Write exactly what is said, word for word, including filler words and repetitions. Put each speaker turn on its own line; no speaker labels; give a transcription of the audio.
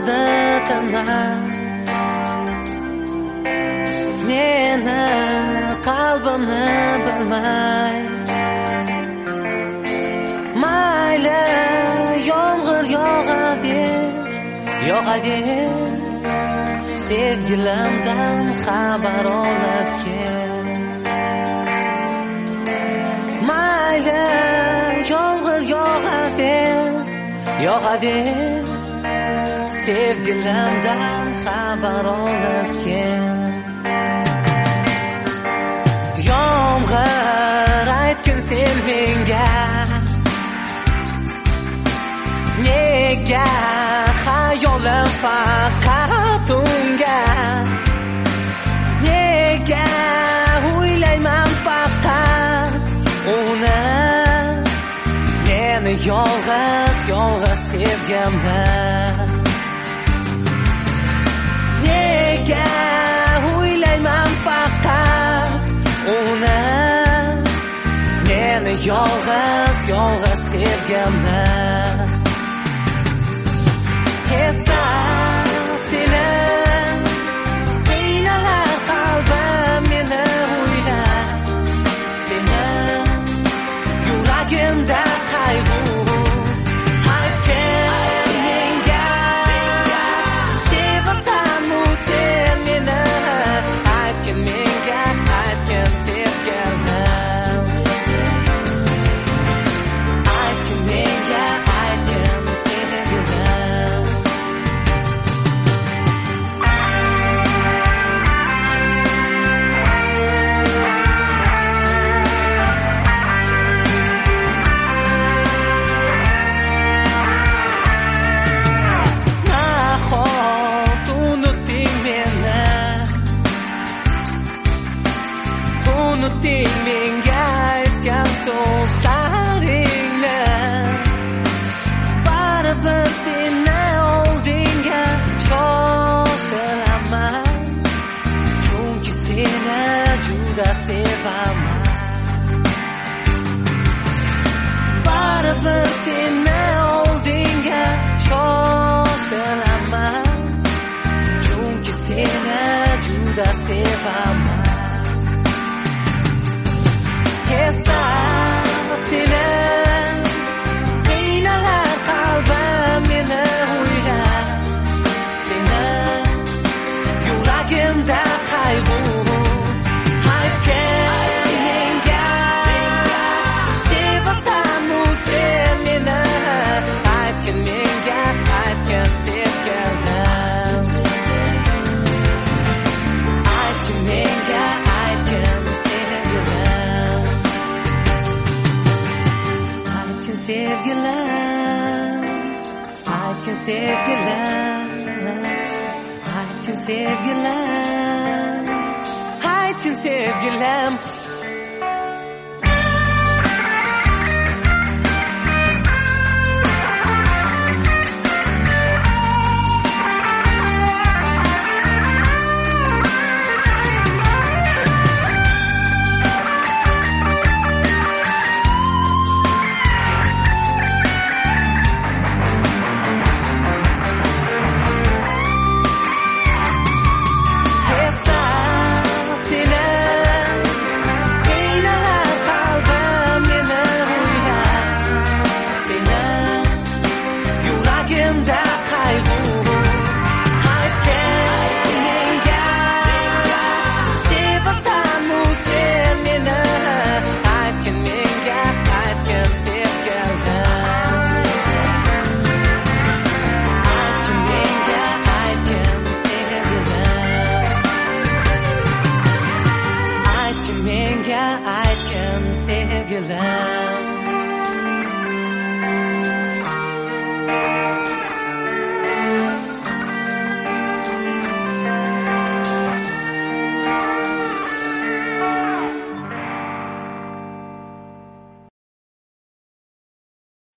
Yollardı tanma Meni qalbimni bilmay Mayli yomg'ir yog'aver Yog'aver Sevgilimdan xabar olib kel Mayli yomg'ir yog'aver Yog'aver Sevgilimdan xabar olib kel Yomg'ir aytgin sen menga Nega xayolim faqat unga Nega o'ylayman faqat uni Meni yolg'iz yolg'iz sevgimni Nega o'ylayman faqat uni Meni yolg'iz yolg'iz sevgimni Eslab seni qiynalar qalbim meni o'ylab Seni yuragimda qayg'u Aytgin menga sevasanmi sen meni Aytgin menga aytgin sevgimni Aytgin menga aytgin sevgimni Unuting menga aytgan so'zlaringni Baribir seni oldinga shoshilaman Chunki seni juda sevaman Baribir seni oldinga shoshilaman Chunki seni juda sevaman Eslab seni qiynalar qalbim meni o'ylab Seni yuragimda qayg'u Aytgin menga sevasanmi sen meni Aytgin menga aytgin sevgimni Aytgin menga aytgin sevgimni Sevgilim, aytgin sevgilim, aytgin sevgilim, aytgin sevgilim